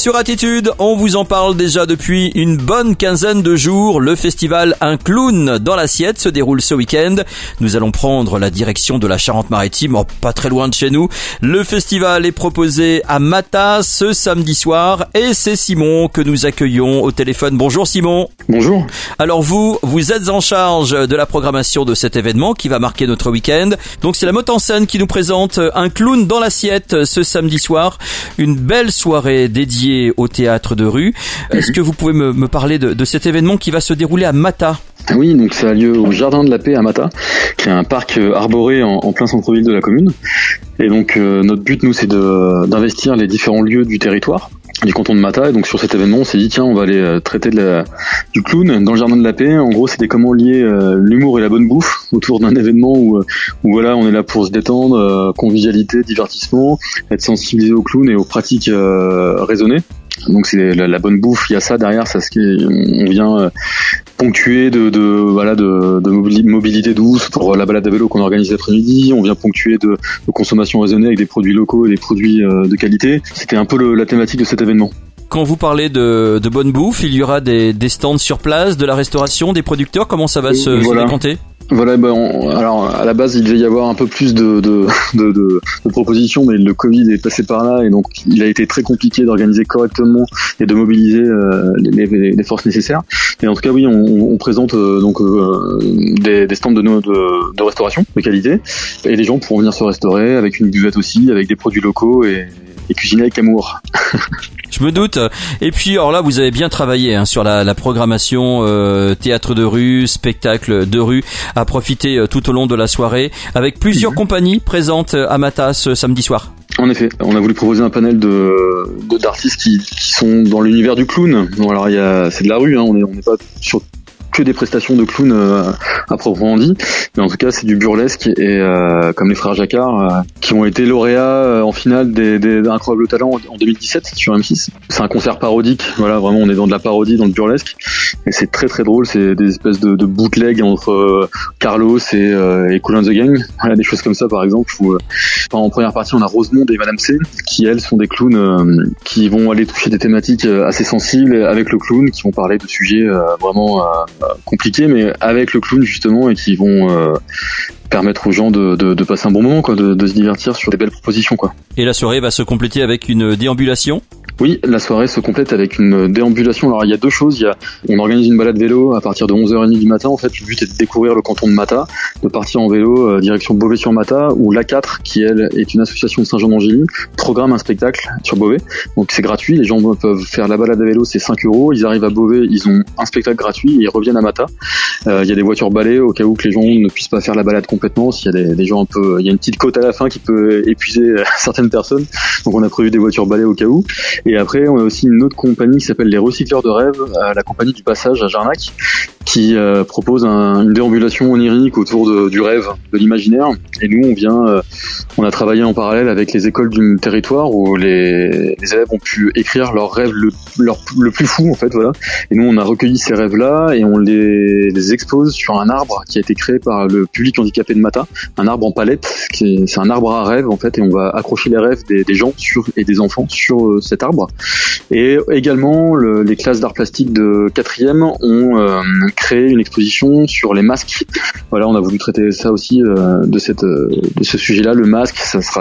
sur Attitude, on vous en parle déjà depuis une bonne quinzaine de jours. Le festival Un clown dans l'assiette se déroule ce week-end. Nous allons prendre la direction de la Charente-Maritime, pas très loin de chez nous. Le festival est proposé à Mata ce samedi soir et c'est Simon que nous accueillons au téléphone. Bonjour Simon. Bonjour. Alors vous êtes en charge de la programmation de cet événement qui va marquer notre week-end. Donc c'est la Motte en Scène qui nous présente Un clown dans l'assiette ce samedi soir. Une belle soirée dédiée au théâtre de rue. Est-ce que vous pouvez me parler de cet événement qui va se dérouler à Mata ? Oui, donc ça a lieu au Jardin de la Paix à Mata, qui est un parc arboré en plein centre-ville de la commune. Et donc notre but, nous, c'est d'investir les différents lieux du territoire, du canton de Mata. Et donc sur cet événement, on s'est dit tiens, on va aller traiter du clown dans le Jardin de la Paix. En gros, c'était comment lier l'humour et la bonne bouffe autour d'un événement où voilà, on est là pour se détendre, convivialité, divertissement, être sensibilisé au clown et aux pratiques raisonnées. Donc c'est la bonne bouffe, il y a ça derrière, ça on vient ponctuer de mobilité douce pour la balade à vélo qu'on organise l'après-midi, on vient ponctuer de consommation raisonnée avec des produits locaux et des produits de qualité. C'était un peu la thématique de cet événement. Quand vous parlez de bonne bouffe, il y aura des stands sur place, de la restauration, des producteurs, comment ça va se décanter ? Voilà, alors à la base il devait y avoir un peu plus de propositions, mais le Covid est passé par là et donc il a été très compliqué d'organiser correctement et de mobiliser les forces nécessaires. Et en tout cas oui, on présente des stands de restauration de qualité et les gens pourront venir se restaurer avec une buvette aussi, avec des produits locaux et cuisiner avec amour. Je me doute. Et puis, alors là, vous avez bien travaillé sur la programmation théâtre de rue, spectacle de rue, à profiter tout au long de la soirée, avec plusieurs compagnies présentes à Mata ce samedi soir. En effet, on a voulu proposer un panel d'artistes qui sont dans l'univers du clown. Bon, alors c'est de la rue, on n'est pas sur que des prestations de clown à proprement dit, mais en tout cas c'est du burlesque et comme les frères Jacquard qui ont été lauréats en finale des Incroyables Talents en 2017 sur M6. C'est un concert parodique, voilà, vraiment on est dans de la parodie, dans le burlesque et c'est très très drôle, c'est des espèces de bootleg entre Carlos et Kool and the Gang, voilà, des choses comme ça par exemple où en première partie on a Rosemonde et Madame C qui elles sont des clowns qui vont aller toucher des thématiques assez sensibles avec le clown, qui vont parler de sujets vraiment compliqués mais avec le clown justement et qui vont permettre aux gens de passer un bon moment quoi, de se divertir sur des belles propositions quoi. Et la soirée va se compléter avec une déambulation ? Oui, la soirée se complète avec une déambulation. Alors il y a deux choses, on organise une balade vélo à partir de 11h30 du matin. En fait, le but est de découvrir le canton de Mata, de partir en vélo direction Beauvais-sur-Mata, où l'A4, qui elle est une association de Saint-Jean-d'Angély, programme un spectacle sur Beauvais. Donc c'est gratuit, les gens peuvent faire la balade à vélo, c'est 5 €. Ils arrivent à Beauvais, ils ont un spectacle gratuit et ils reviennent à Mata. Il y a des voitures balais au cas où que les gens ne puissent pas faire la balade complètement. S'il y a des gens un peu, il y a une petite côte à la fin qui peut épuiser certaines personnes. Donc on a prévu des voitures balais au cas où. Et après, on a aussi une autre compagnie qui s'appelle les Recycleurs de Rêves, la compagnie du Passage à Jarnac, qui propose une déambulation onirique autour du rêve, de l'imaginaire. Et nous, on a travaillé en parallèle avec les écoles du territoire où les élèves ont pu écrire leur rêve le plus fou, en fait, voilà. Et nous, on a recueilli ces rêves-là et on les expose sur un arbre qui a été créé par le public handicapé de Mata, un arbre en palette, c'est un arbre à rêve, en fait, et on va accrocher les rêves des gens et des enfants sur cet arbre. Et également, les classes d'art plastique de 4e ont créé une exposition sur les masques. Voilà, on a voulu traiter ça aussi de ce sujet-là, le masque.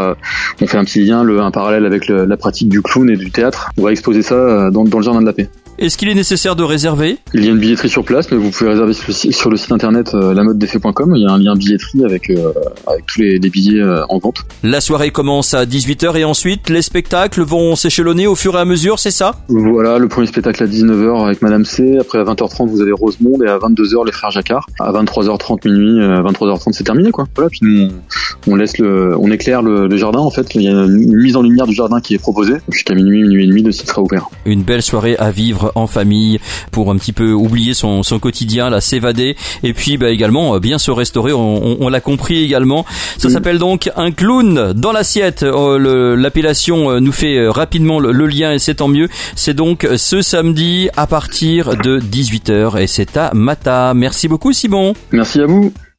On fait un petit lien, un parallèle avec la pratique du clown et du théâtre. On va exposer ça dans le Jardin de la Paix. Est-ce qu'il est nécessaire de réserver ? Il y a une billetterie sur place, mais vous pouvez réserver sur le site internet lamottedeffet.com. Il y a un lien billetterie avec tous les billets en vente. La soirée commence à 18h et ensuite les spectacles vont s'échelonner au fur et à mesure, c'est ça ? Voilà, le premier spectacle à 19h avec Madame C. Après à 20h30 vous avez Rosemonde et à 22h les frères Jacquard. À 23h30 minuit, 23h30 c'est terminé quoi. Voilà, puis nous on éclaire le jardin en fait. Il y a une mise en lumière du jardin qui est proposée. Jusqu'à minuit et demi, le site sera ouvert. Une belle soirée à vivre en famille pour un petit peu oublier son quotidien, là, s'évader et puis également bien se restaurer, on l'a compris également. Ça s'appelle donc Un clown dans l'assiette. L'appellation nous fait rapidement le lien et c'est tant mieux. C'est donc ce samedi à partir de 18h et c'est à Mata. Merci beaucoup Simon. Merci à vous.